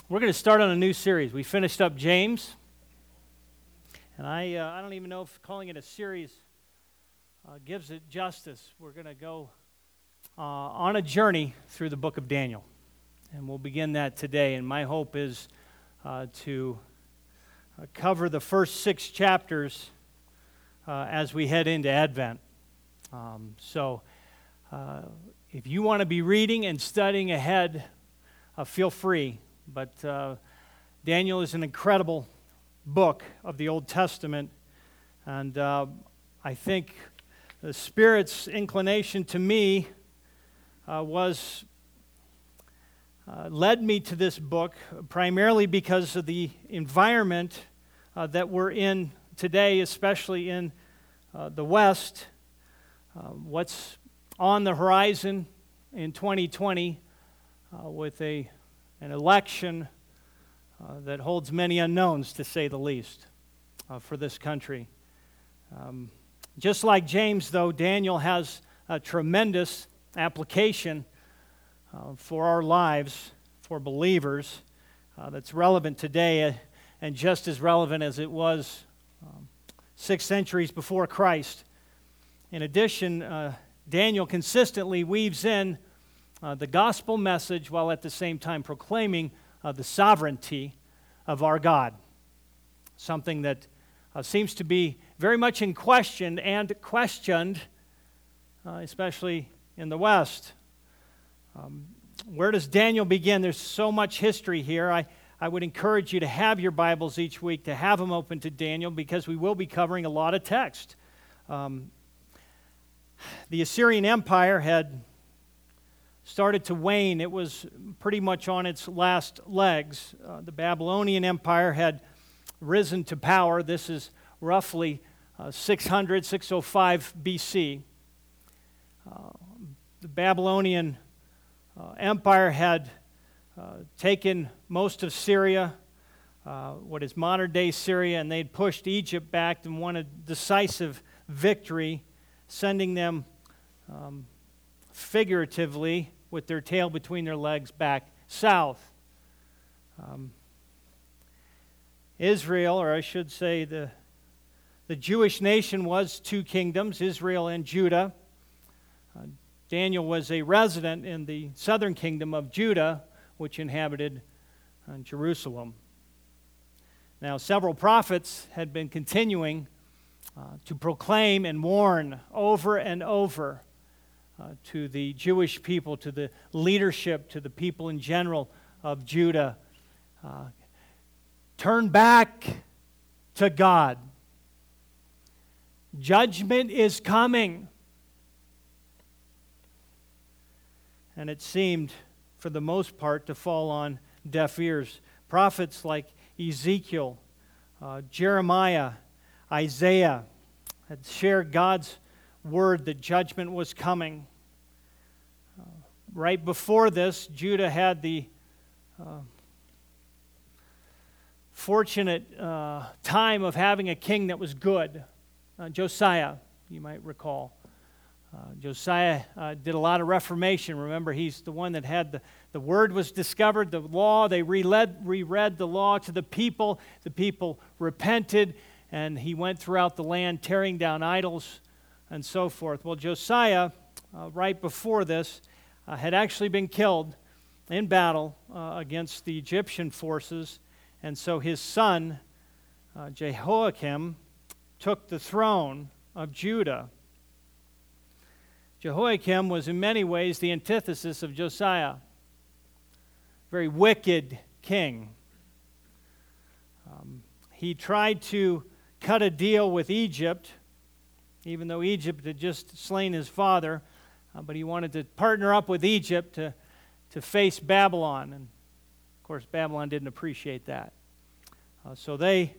We're going to start on a new series. We finished up James, and I don't even know if calling it a series gives it justice. We're going to go on a journey through the book of Daniel, and we'll begin that today. And my hope is to cover the first 6 chapters as we head into Advent. So if you want to be reading and studying ahead, feel free. But Daniel is an incredible book of the Old Testament, and I think the Spirit's inclination to me led me to this book primarily because of the environment that we're in today, especially in the West. What's on the horizon in 2020 with an election that holds many unknowns, to say the least, for this country. Just like James, though, Daniel has a tremendous application for our lives, for believers, that's relevant today and just as relevant as it was 6 centuries before Christ. In addition, Daniel consistently weaves in the gospel message while at the same time proclaiming the sovereignty of our God, something that seems to be very much in question and questioned, especially in the West. Where does Daniel begin? There's so much history here. I would encourage you to have your Bibles each week, to have them open to Daniel, because we will be covering a lot of text. The Assyrian Empire had started to wane. It was pretty much on its last legs. The Babylonian Empire had risen to power. This is roughly 605 BC. The Babylonian Empire had taken most of Syria, what is modern-day Syria, and they'd pushed Egypt back and won a decisive victory, sending them figuratively with their tail between their legs back south. Israel, or I should say the Jewish nation, was 2 kingdoms, Israel and Judah. Daniel was a resident in the southern kingdom of Judah, which inhabited Jerusalem. Now, several prophets had been continuing to proclaim and warn over and over to the Jewish people, to the leadership, to the people in general of Judah. Turn back to God. Judgment is coming. And it seemed, for the most part, to fall on deaf ears. Prophets like Ezekiel, Jeremiah, Isaiah had shared God's word that judgment was coming. Right before this, Judah had the fortunate time of having a king that was good. Josiah, you might recall. Josiah did a lot of reformation. Remember, he's the one that had the word was discovered, the law. They reread the law to the people. The people repented, and he went throughout the land tearing down idols and so forth. Well, Josiah, right before this, had actually been killed in battle against the Egyptian forces, and so his son, Jehoiakim, took the throne of Judah. Jehoiakim was in many ways the antithesis of Josiah. Very wicked king. He tried to cut a deal with Egypt, even though Egypt had just slain his father, but he wanted to partner up with Egypt to face Babylon. And, of course, Babylon didn't appreciate that. So they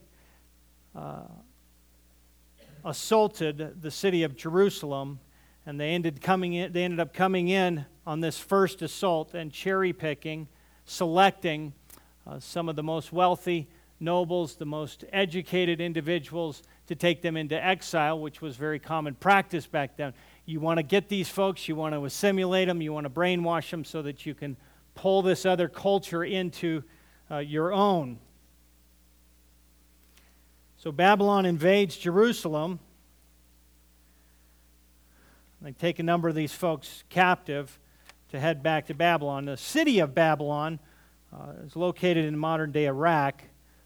assaulted the city of Jerusalem, and they ended up coming in on this first assault and cherry-picking, selecting some of the most wealthy nobles, the most educated individuals, to take them into exile, which was very common practice back then. You want to get these folks, you want to assimilate them, you want to brainwash them so that you can pull this other culture into your own. So Babylon invades Jerusalem. They take a number of these folks captive to head back to Babylon. The city of Babylon is located in modern-day Iraq.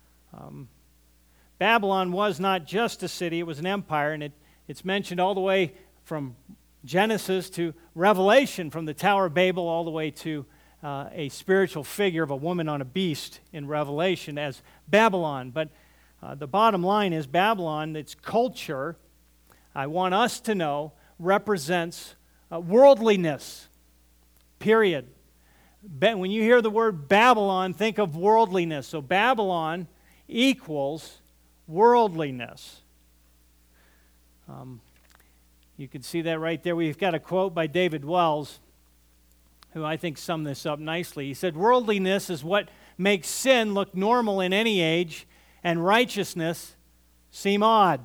Babylon was not just a city, it was an empire, and it's mentioned all the way from Genesis to Revelation, from the Tower of Babel all the way to a spiritual figure of a woman on a beast in Revelation as Babylon. But the bottom line is Babylon, its culture, I want us to know, represents worldliness, period. When you hear the word Babylon, think of worldliness. So Babylon equals worldliness. You can see that right there. We've got a quote by David Wells, who I think summed this up nicely. He said, "Worldliness is what makes sin look normal in any age and righteousness seem odd."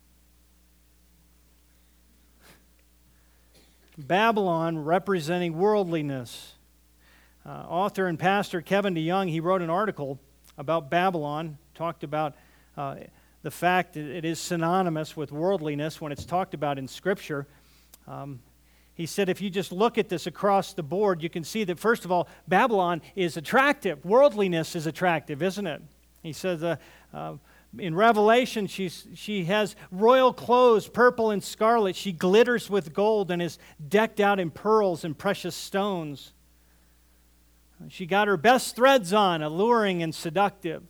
Babylon representing worldliness. Author and pastor Kevin DeYoung, he wrote an article about Babylon, talked about the fact that it is synonymous with worldliness when it's talked about in Scripture. He said if you just look at this across the board, you can see that, first of all, Babylon is attractive. Worldliness is attractive, isn't it? He says in Revelation, she has royal clothes, purple and scarlet. She glitters with gold and is decked out in pearls and precious stones. She got her best threads on, alluring and seductive.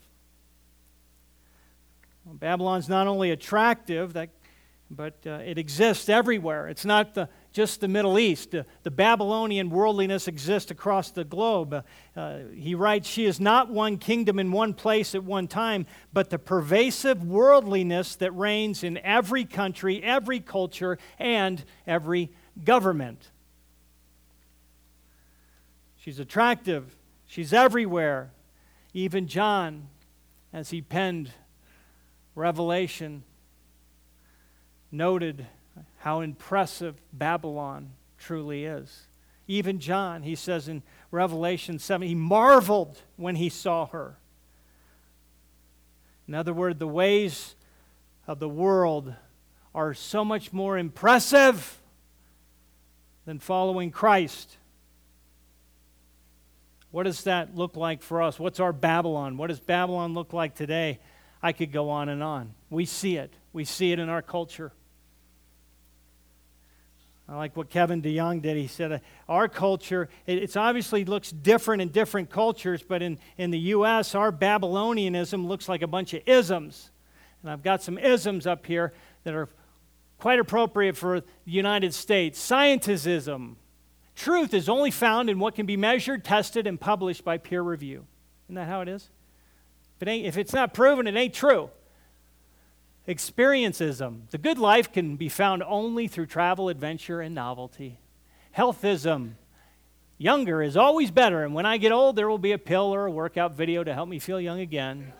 Well, Babylon's not only attractive, but it exists everywhere. It's not just the Middle East. The Babylonian worldliness exists across the globe. He writes, "She is not one kingdom in one place at one time, but the pervasive worldliness that reigns in every country, every culture, and every government." She's attractive. She's everywhere. Even John, as he penned Revelation, noted how impressive Babylon truly is. Even John, he says in Revelation 7, he marveled when he saw her. In other words, the ways of the world are so much more impressive than following Christ. What does that look like for us? What's our Babylon? What does Babylon look like today? I could go on and on. We see it. We see it in our culture. I like what Kevin DeYoung did. He said, our culture, it obviously looks different in different cultures, but in the U.S., our Babylonianism looks like a bunch of isms. And I've got some isms up here that are quite appropriate for the United States. Scientism. Truth is only found in what can be measured, tested, and published by peer review. Isn't that how it is? If it's not proven, it ain't true. Experiencism. The good life can be found only through travel, adventure, and novelty. Healthism. Younger is always better, and when I get old, there will be a pill or a workout video to help me feel young again.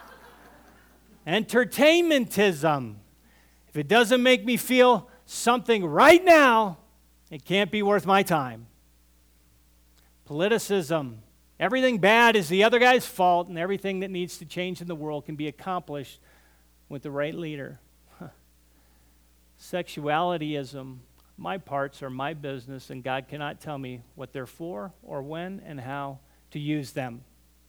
Entertainmentism. If it doesn't make me feel something right now, it can't be worth my time. Politicism. Everything bad is the other guy's fault, and everything that needs to change in the world can be accomplished with the right leader. Sexualityism. My parts are my business, and God cannot tell me what they're for or when and how to use them.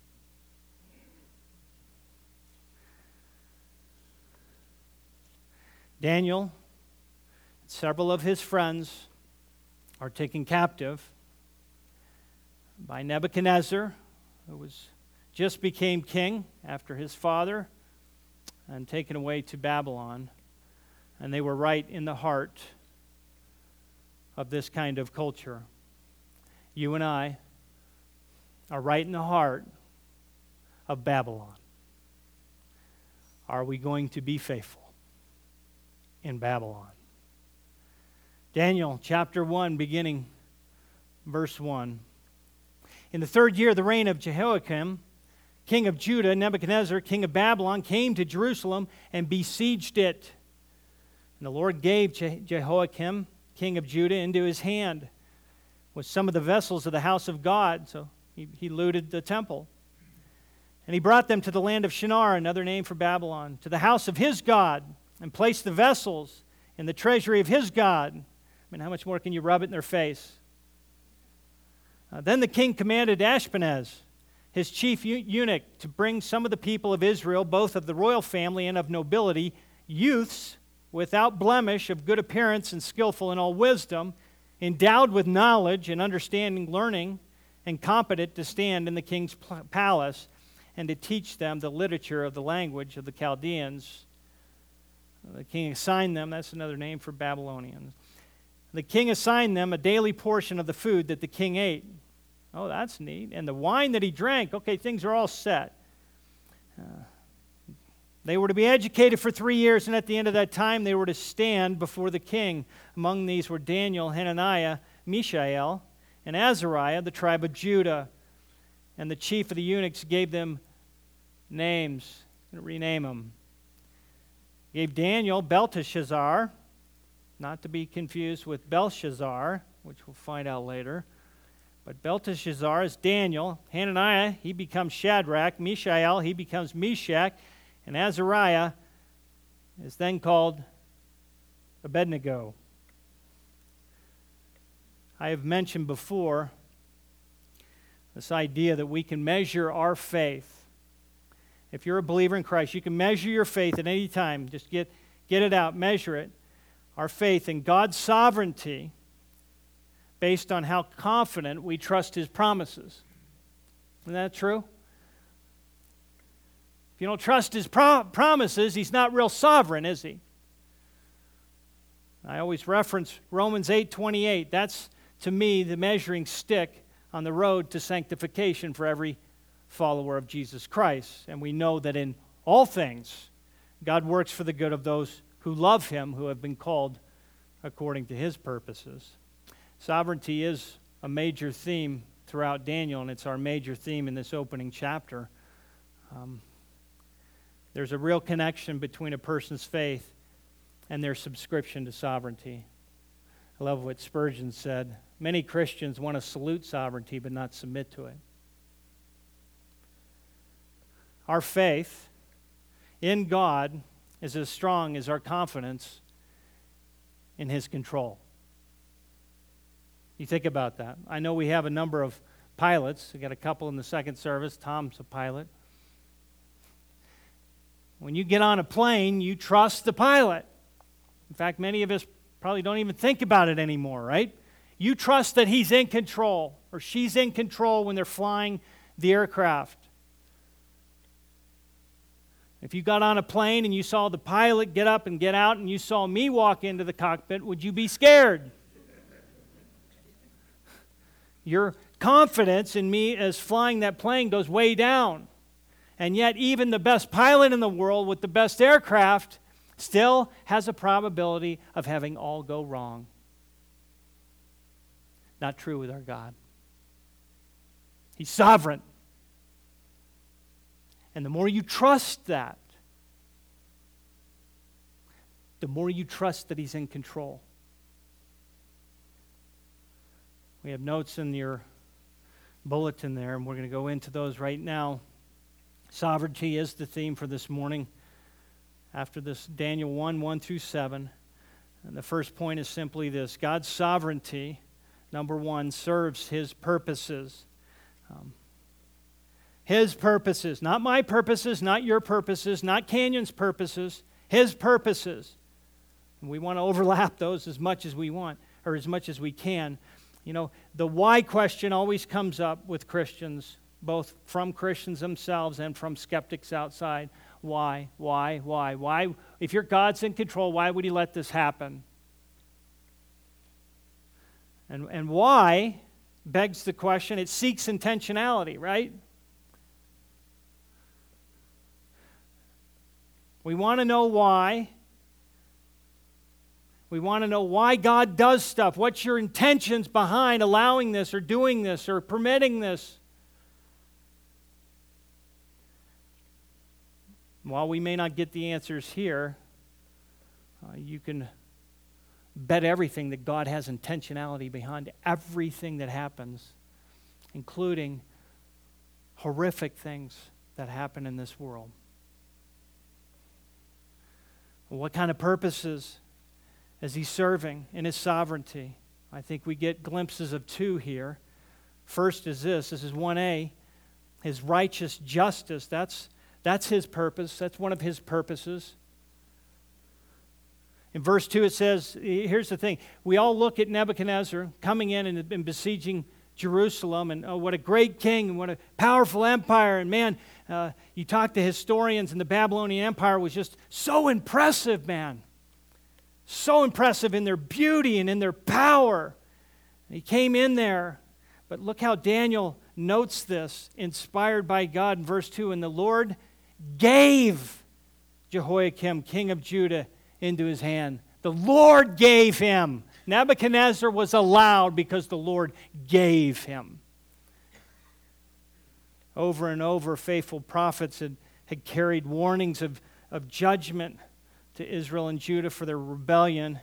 Daniel, several of his friends are taken captive by Nebuchadnezzar, who just became king after his father, and taken away to Babylon. And they were right in the heart of this kind of culture. You and I are right in the heart of Babylon. Are we going to be faithful in Babylon? Daniel chapter 1, beginning verse 1. In the 3rd year of the reign of Jehoiakim, king of Judah, Nebuchadnezzar, king of Babylon, came to Jerusalem and besieged it. And the Lord gave Jehoiakim, king of Judah, into his hand with some of the vessels of the house of God. So he looted the temple. And he brought them to the land of Shinar, another name for Babylon, to the house of his God, and placed the vessels in the treasury of his God. I mean, how much more can you rub it in their face? Then the king commanded Ashpenaz, his chief eunuch, to bring some of the people of Israel, both of the royal family and of nobility, youths without blemish, of good appearance and skillful in all wisdom, endowed with knowledge and understanding, learning, and competent to stand in the king's palace, and to teach them the literature of the language of the Chaldeans. The king assigned them, that's another name for Babylonians. The king assigned them a daily portion of the food that the king ate. Oh, that's neat. And the wine that he drank, okay, things are all set. They were to be educated for 3 years, and at the end of that time, they were to stand before the king. Among these were Daniel, Hananiah, Mishael, and Azariah, the tribe of Judah. And the chief of the eunuchs gave them names. I'm going to rename them. Gave Daniel Belteshazzar, not to be confused with Belshazzar, which we'll find out later. But Belteshazzar is Daniel. Hananiah, he becomes Shadrach. Mishael, he becomes Meshach. And Azariah is then called Abednego. I have mentioned before this idea that we can measure our faith. If you're a believer in Christ, you can measure your faith at any time. Just get it out, measure it. Our faith in God's sovereignty based on how confident we trust His promises. Isn't that true? If you don't trust His promises, He's not real sovereign, is He? I always reference Romans 8:28. That's, to me, the measuring stick on the road to sanctification for every follower of Jesus Christ. And we know that in all things, God works for the good of those who love Him, who have been called according to His purposes. Sovereignty is a major theme throughout Daniel, and it's our major theme in this opening chapter. There's a real connection between a person's faith and their subscription to sovereignty. I love what Spurgeon said. Many Christians want to salute sovereignty but not submit to it. Our faith in God is as strong as our confidence in His control. You think about that. I know we have a number of pilots. We got a couple in the second service. Tom's a pilot. When you get on a plane, you trust the pilot. In fact, many of us probably don't even think about it anymore, right? You trust that he's in control or she's in control when they're flying the aircraft. If you got on a plane and you saw the pilot get up and get out and you saw me walk into the cockpit, would you be scared? Your confidence in me as flying that plane goes way down. And yet even the best pilot in the world with the best aircraft still has a probability of having all go wrong. Not true with our God. He's sovereign. And the more you trust that, the more you trust that He's in control. We have notes in your bulletin there, and we're going to go into those right now. Sovereignty is the theme for this morning. After this, Daniel 1 through 7. And the first point is simply this. God's sovereignty, number one, serves His purposes. His purposes, not my purposes, not your purposes, not Canyon's purposes, His purposes. And we want to overlap those as much as we want, or as much as we can. You know, the why question always comes up with Christians, both from Christians themselves and from skeptics outside. Why? If your God's in control, why would He let this happen? And why begs the question, it seeks intentionality, right? We want to know why. We want to know why God does stuff. What's your intentions behind allowing this or doing this or permitting this? While we may not get the answers here, you can bet everything that God has intentionality behind everything that happens, including horrific things that happen in this world. What kind of purposes is he serving in his sovereignty? I think we get glimpses of two here. First is this is 1a, his righteous justice. That's his purpose. That's one of his purposes. In verse 2 it says, here's the thing. We all look at Nebuchadnezzar coming in and besieging Jerusalem, and oh, what a great king, and what a powerful empire. And man, you talk to historians, and the Babylonian Empire was just so impressive, man. So impressive in their beauty and in their power. And he came in there. But look how Daniel notes this, inspired by God in verse 2. And the Lord gave Jehoiakim, king of Judah, into his hand. The Lord gave him. Nebuchadnezzar was allowed because the Lord gave him. Over and over, faithful prophets had carried warnings of judgment to Israel and Judah for their rebellion.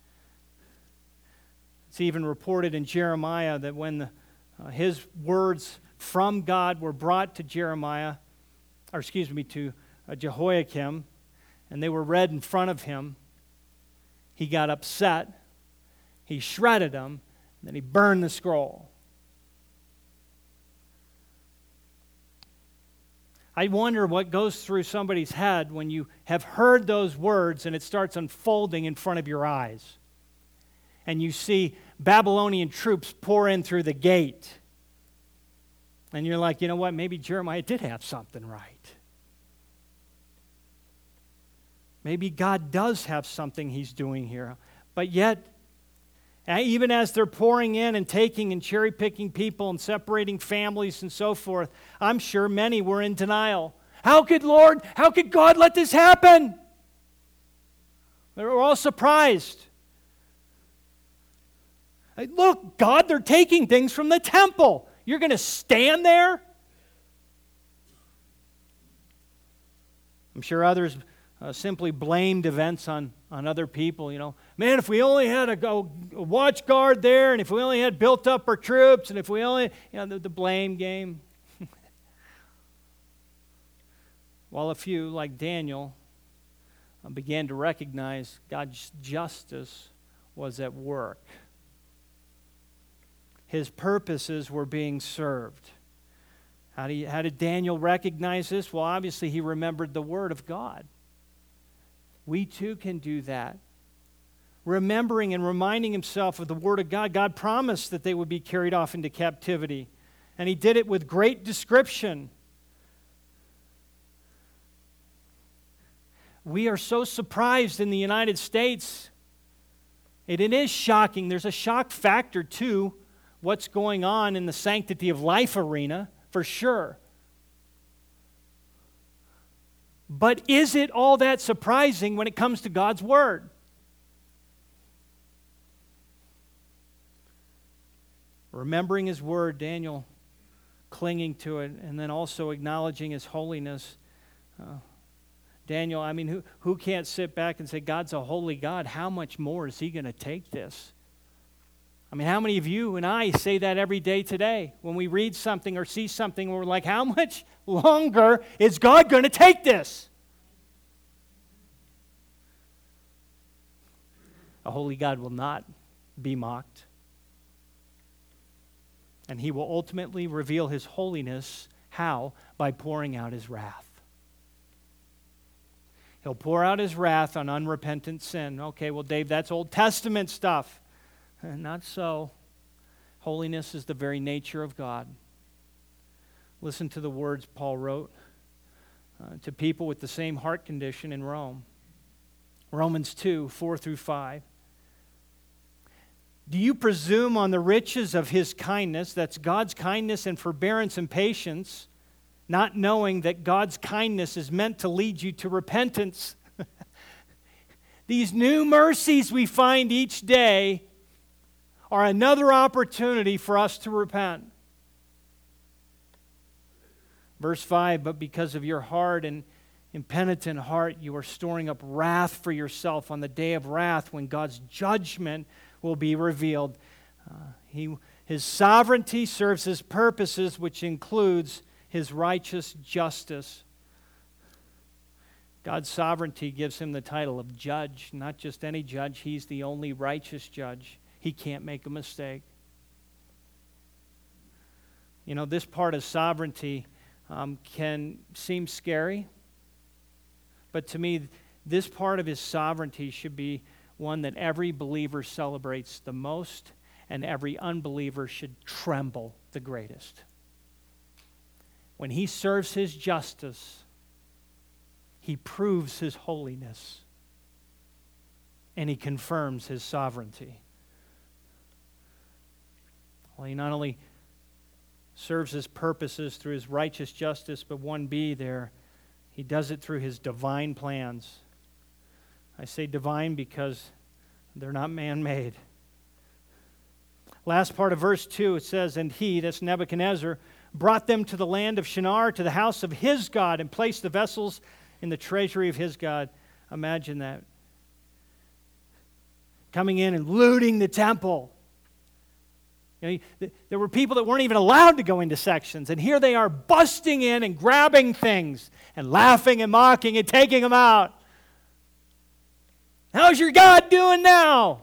It's even reported in Jeremiah that when his words from God were brought to to Jehoiakim, and they were read in front of him, he got upset, he shredded them, and then he burned the scroll. I wonder what goes through somebody's head when you have heard those words and it starts unfolding in front of your eyes. And you see Babylonian troops pour in through the gate. And you're like, you know what, maybe Jeremiah did have something right. Maybe God does have something he's doing here. But yet, even as they're pouring in and taking and cherry-picking people and separating families and so forth, I'm sure many were in denial. How could God let this happen? They were all surprised. Look, God, they're taking things from the temple. You're going to stand there? I'm sure others simply blamed events on other people. You know, man, if we only had a watch guard there, and if we only had built up our troops, and if we only, the blame game. While a few, like Daniel, began to recognize God's justice was at work. His purposes were being served. How did Daniel recognize this? Well, obviously he remembered the Word of God. We too can do that. Remembering and reminding himself of the Word of God. God promised that they would be carried off into captivity. And he did it with great description. We are so surprised in the United States. It is shocking. There's a shock factor to what's going on in the sanctity of life arena, for sure. But is it all that surprising when it comes to God's Word? Remembering His Word, Daniel clinging to it, and then also acknowledging His holiness. Daniel, I mean, who can't sit back and say, God's a holy God, how much more is He going to take this? I mean, how many of you and I say that every day today when we read something or see something and we're like, how much longer is God going to take this? A holy God will not be mocked. And He will ultimately reveal His holiness. How? By pouring out His wrath. He'll pour out His wrath on unrepentant sin. Okay, well, Dave, that's Old Testament stuff. Not so. Holiness is the very nature of God. Listen to the words Paul wrote to people with the same heart condition in Rome. Romans 2, 4 through 5. Do you presume on the riches of His kindness, that's God's kindness and forbearance and patience, not knowing that God's kindness is meant to lead you to repentance? These new mercies we find each day are another opportunity for us to repent. Verse 5, but because of your hard and impenitent heart, you are storing up wrath for yourself on the day of wrath when God's judgment will be revealed. His sovereignty serves His purposes, which includes His righteous justice. God's sovereignty gives him the title of judge, not just any judge. He's the only righteous judge. He can't make a mistake. You know, this part of sovereignty can seem scary, but to me, this part of his sovereignty should be one that every believer celebrates the most, and every unbeliever should tremble the greatest. When he serves his justice, he proves his holiness, and he confirms his sovereignty. Well, he not only serves his purposes through his righteous justice, but 1b there, he does it through his divine plans. I say divine because they're not man-made. Last part of verse 2, it says, and he, that's Nebuchadnezzar, brought them to the land of Shinar, to the house of his God, and placed the vessels in the treasury of his God. Imagine that. Coming in and looting the temple. You know, there were people that weren't even allowed to go into sections, and here they are busting in and grabbing things and laughing and mocking and taking them out. How's your God doing now?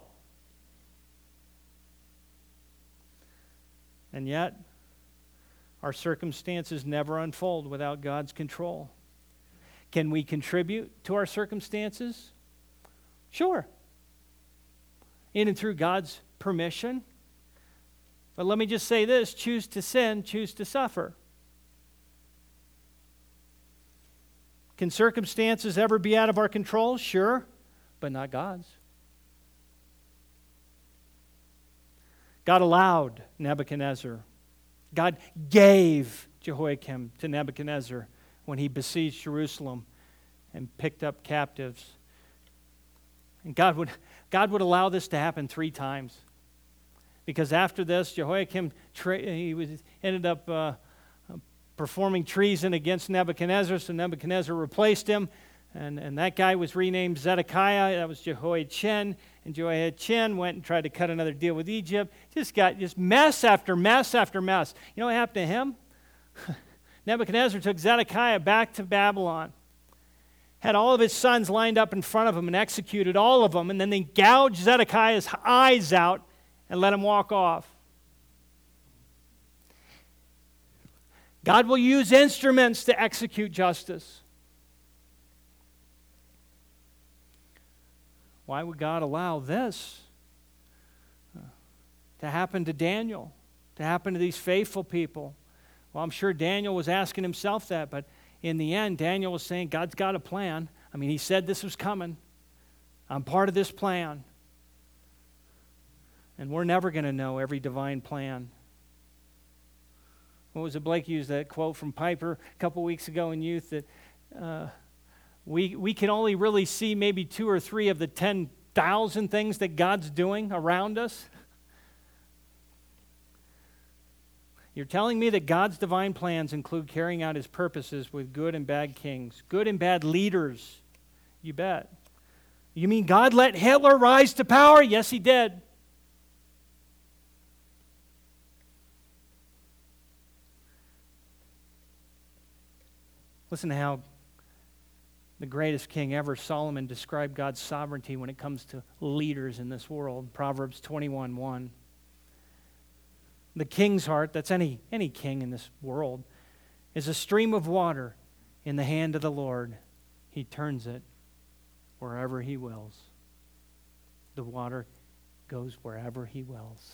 And yet, our circumstances never unfold without God's control. Can we contribute to our circumstances? Sure. In and through God's permission. But let me just say this, choose to sin, choose to suffer. Can circumstances ever be out of our control? Sure, but not God's. God allowed Nebuchadnezzar. God gave Jehoiakim to Nebuchadnezzar when he besieged Jerusalem and picked up captives. And God would allow this to happen 3 times. Because after this, Jehoiakim ended up performing treason against Nebuchadnezzar, so Nebuchadnezzar replaced him, and that guy was renamed Zedekiah. That was Jehoiachin, and Jehoiachin went and tried to cut another deal with Egypt. Just mess after mess after mess. You know what happened to him? Nebuchadnezzar took Zedekiah back to Babylon, had all of his sons lined up in front of him and executed all of them, and then they gouged Zedekiah's eyes out and let him walk off. God will use instruments to execute justice. Why would God allow this to happen to Daniel, to happen to these faithful people? Well, I'm sure Daniel was asking himself that, but in the end, Daniel was saying, God's got a plan. I mean, he said this was coming. I'm part of this plan. And we're never going to know every divine plan. What was it? Blake used that quote from Piper a couple weeks ago in youth that we can only really see maybe 2 or 3 of the 10,000 things that God's doing around us. You're telling me that God's divine plans include carrying out his purposes with good and bad kings, good and bad leaders? You bet. You mean God let Hitler rise to power? Yes, he did. Listen to how the greatest king ever, Solomon, described God's sovereignty when it comes to leaders in this world. Proverbs 21:1. The king's heart, that's any king in this world, is a stream of water in the hand of the Lord. He turns it wherever he wills. The water goes wherever he wills.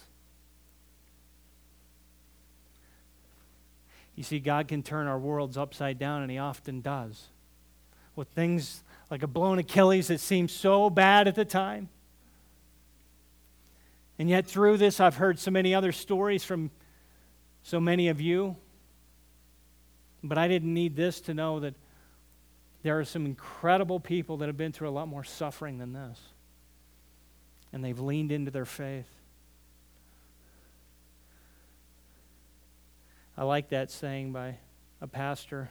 You see, God can turn our worlds upside down, and he often does. With things like a blown Achilles that seems so bad at the time. And yet through this, I've heard so many other stories from so many of you. But I didn't need this to know that there are some incredible people that have been through a lot more suffering than this. And they've leaned into their faith. I like that saying by a pastor.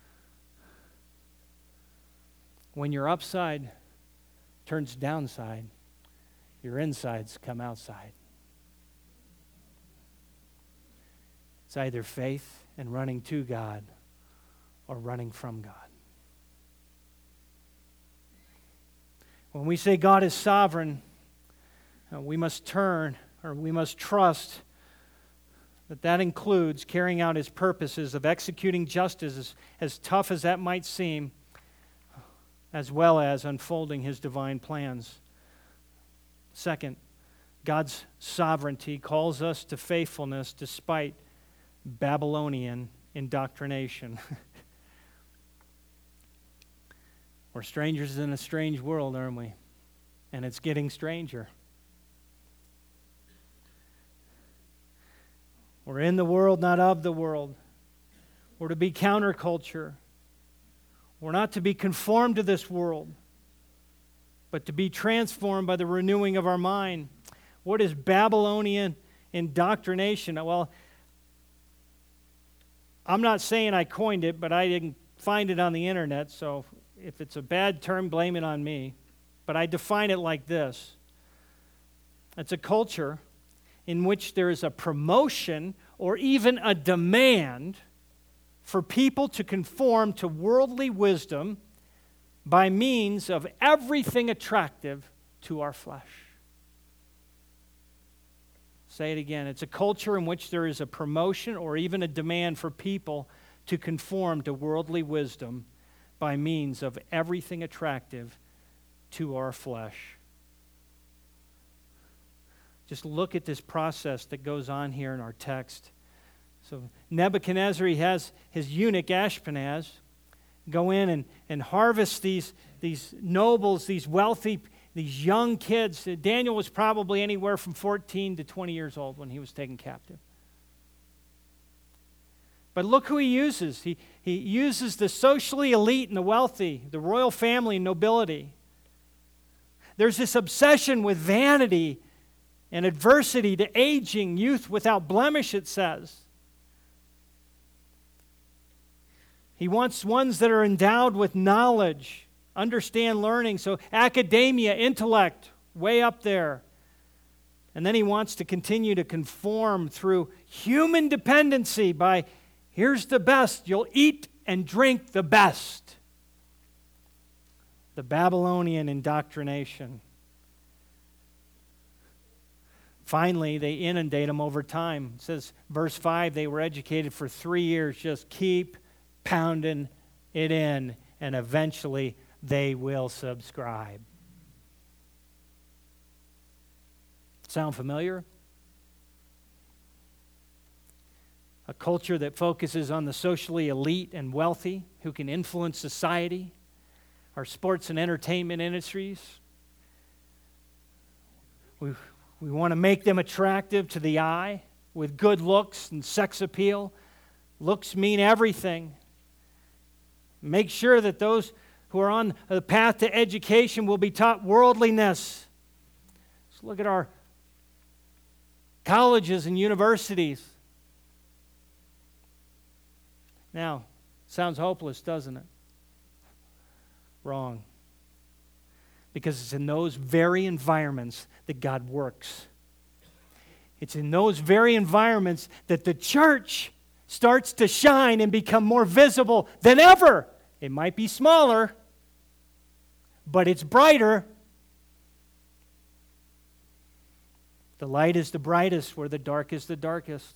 When your upside turns downside, your insides come outside. It's either faith and running to God or running from God. When we say God is sovereign, we must trust that includes carrying out His purposes of executing justice, as tough as that might seem, as well as unfolding His divine plans. Second, God's sovereignty calls us to faithfulness despite Babylonian indoctrination. We're strangers in a strange world, aren't we? And it's getting stranger. We're in the world, not of the world. We're to be counterculture. We're not to be conformed to this world, but to be transformed by the renewing of our mind. What is Babylonian indoctrination? Well, I'm not saying I coined it, but I didn't find it on the internet, so if it's a bad term, blame it on me. But I define it like this. It's a culture in which there is a promotion or even a demand for people to conform to worldly wisdom by means of everything attractive to our flesh. Say it again. It's a culture in which there is a promotion or even a demand for people to conform to worldly wisdom by means of everything attractive to our flesh. Just look at this process that goes on here in our text. So Nebuchadnezzar, he has his eunuch Ashpenaz go in and harvest these nobles, these wealthy, these young kids. Daniel was probably anywhere from 14 to 20 years old when he was taken captive. But look who he uses. He uses the socially elite and the wealthy, the royal family and nobility. There's this obsession with vanity and adversity to aging, youth without blemish, it says. He wants ones that are endowed with knowledge, understand learning, so academia, intellect, way up there. And then he wants to continue to conform through human dependency by, here's the best, you'll eat and drink the best. The Babylonian indoctrination. Finally, they inundate them over time. It says, verse 5, they were educated for 3 years. Just keep pounding it in, and eventually they will subscribe. Sound familiar? A culture that focuses on the socially elite and wealthy who can influence society, our sports and entertainment industries. We want to make them attractive to the eye with good looks and sex appeal. Looks mean everything. Make sure that those who are on the path to education will be taught worldliness. Let's look at our colleges and universities. Now, sounds hopeless, doesn't it? Wrong. Because it's in those very environments that God works. It's in those very environments that the church starts to shine and become more visible than ever. It might be smaller, but it's brighter. The light is the brightest where the dark is the darkest.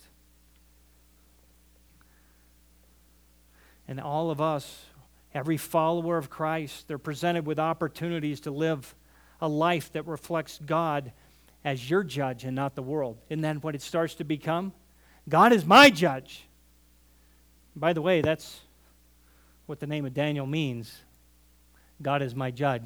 And all of us, every follower of Christ, they're presented with opportunities to live a life that reflects God as your judge and not the world. Isn't that what it starts to become? God is my judge. By the way, that's what the name of Daniel means. God is my judge.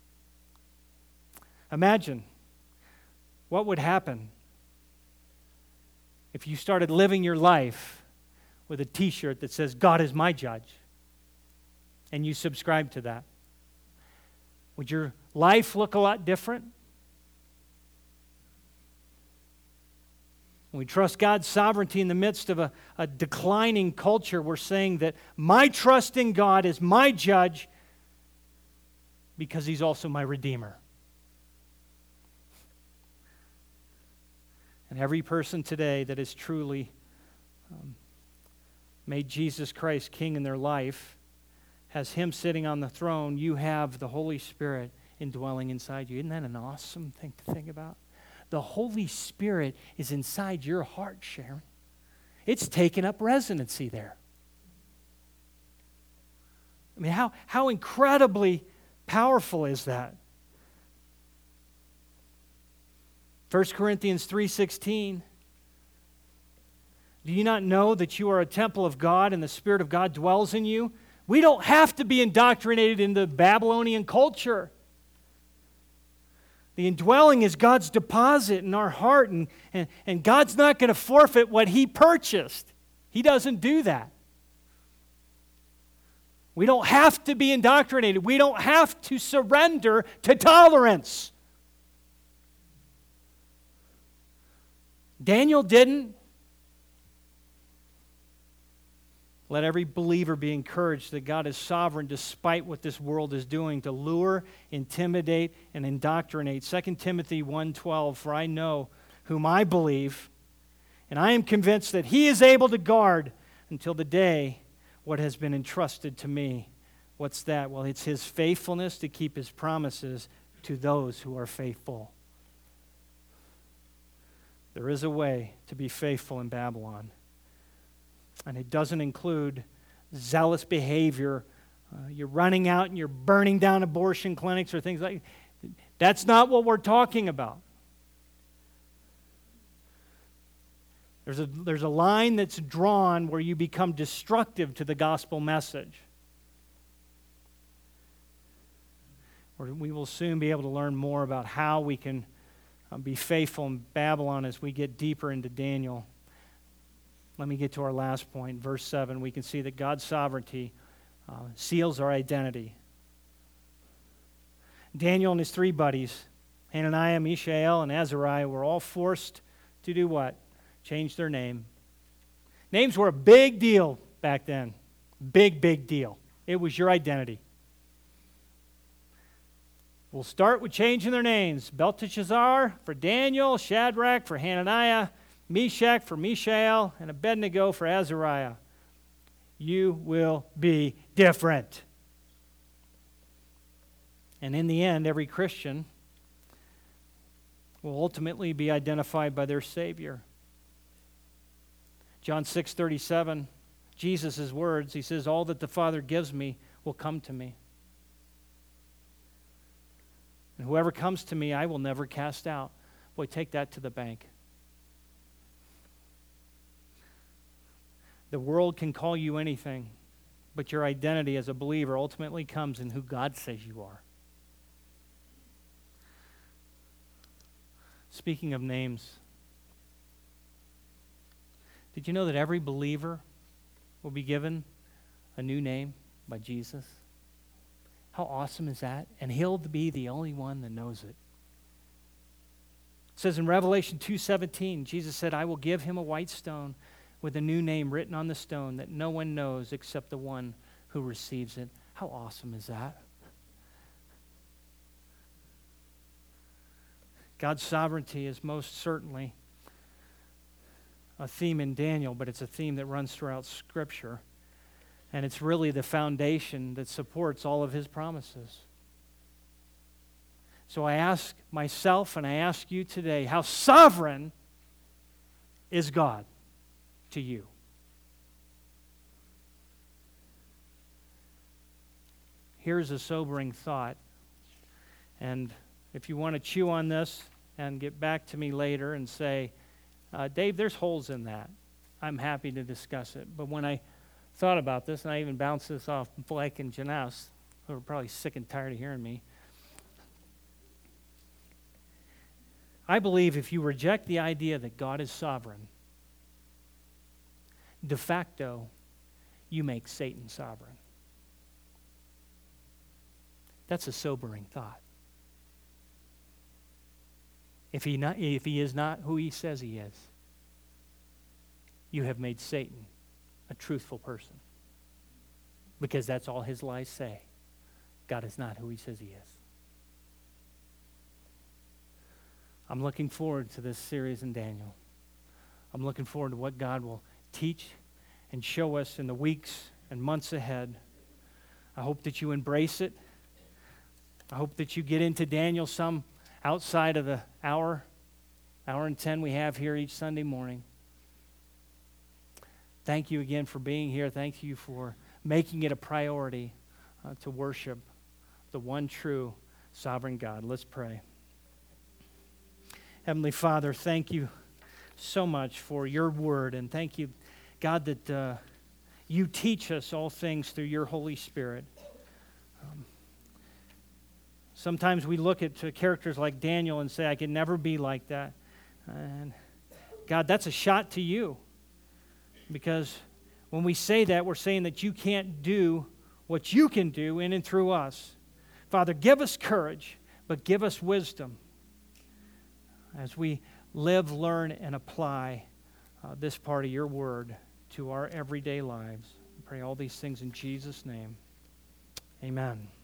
Imagine what would happen if you started living your life with a t-shirt that says, God is my judge, and you subscribe to that. Would your life look a lot different? When we trust God's sovereignty in the midst of a declining culture, we're saying that my trust in God is my judge because He's also my Redeemer. And every person today that is truly made Jesus Christ king in their life, has him sitting on the throne, you have the Holy Spirit indwelling inside you. Isn't that an awesome thing to think about? The Holy Spirit is inside your heart, Sharon. It's taken up residency there. I mean, how incredibly powerful is that? 1 Corinthians 3:16. Do you not know that you are a temple of God and the Spirit of God dwells in you? We don't have to be indoctrinated into Babylonian culture. The indwelling is God's deposit in our heart, and God's not going to forfeit what He purchased. He doesn't do that. We don't have to be indoctrinated. We don't have to surrender to tolerance. Daniel didn't. Let every believer be encouraged that God is sovereign despite what this world is doing to lure, intimidate, and indoctrinate. 2 Timothy 1:12, for I know whom I believe, and I am convinced that He is able to guard until the day what has been entrusted to me. What's that? Well, it's His faithfulness to keep His promises to those who are faithful. There is a way to be faithful in Babylon. And it doesn't include zealous behavior. You're running out and you're burning down abortion clinics or things like that. That's not what we're talking about. There's a line that's drawn where you become destructive to the gospel message. We will soon be able to learn more about how we can be faithful in Babylon as we get deeper into Daniel. Let me get to our last point. Verse 7, we can see that God's sovereignty seals our identity. Daniel and his three buddies, Hananiah, Mishael, and Azariah, were all forced to do what? Change their name. Names were a big deal back then. Big, big deal. It was your identity. We'll start with changing their names. Belteshazzar for Daniel, Shadrach for Hananiah, Meshach for Mishael, and Abednego for Azariah. You will be different. And in the end, every Christian will ultimately be identified by their Savior. John 6:37, Jesus' words, He says, all that the Father gives me will come to me. And whoever comes to me, I will never cast out. Boy, take that to the bank. The world can call you anything, but your identity as a believer ultimately comes in who God says you are. Speaking of names, did you know that every believer will be given a new name by Jesus? How awesome is that? And He'll be the only one that knows it. It says in Revelation 2:17, Jesus said, I will give him a white stone with a new name written on the stone that no one knows except the one who receives it. How awesome is that? God's sovereignty is most certainly a theme in Daniel, but it's a theme that runs throughout Scripture. And it's really the foundation that supports all of His promises. So I ask myself and I ask you today, how sovereign is God to you? Here's a sobering thought. And if you want to chew on this and get back to me later and say, Dave, there's holes in that, I'm happy to discuss it. But when I thought about this, and I even bounced this off Blake and Janess, who are probably sick and tired of hearing me, I believe if you reject the idea that God is sovereign, de facto, you make Satan sovereign. That's a sobering thought. If he is not who he says he is, you have made Satan a truthful person. Because that's all his lies say. God is not who he says he is. I'm looking forward to this series in Daniel. I'm looking forward to what God will teach and show us in the weeks and months ahead. I hope that you embrace it. I hope that you get into Daniel some outside of the hour and 10 we have here each Sunday morning. Thank you again for being here. Thank you for making it a priority to worship the one true sovereign God. Let's pray. Heavenly Father, thank you so much for your word, and thank you, God, that you teach us all things through your Holy Spirit. Sometimes we look at characters like Daniel and say, I can never be like that. And God, that's a shot to you. Because when we say that, we're saying that you can't do what you can do in and through us. Father, give us courage, but give us wisdom as we live, learn, and apply this part of your word to our everyday lives. I pray all these things in Jesus' name. Amen.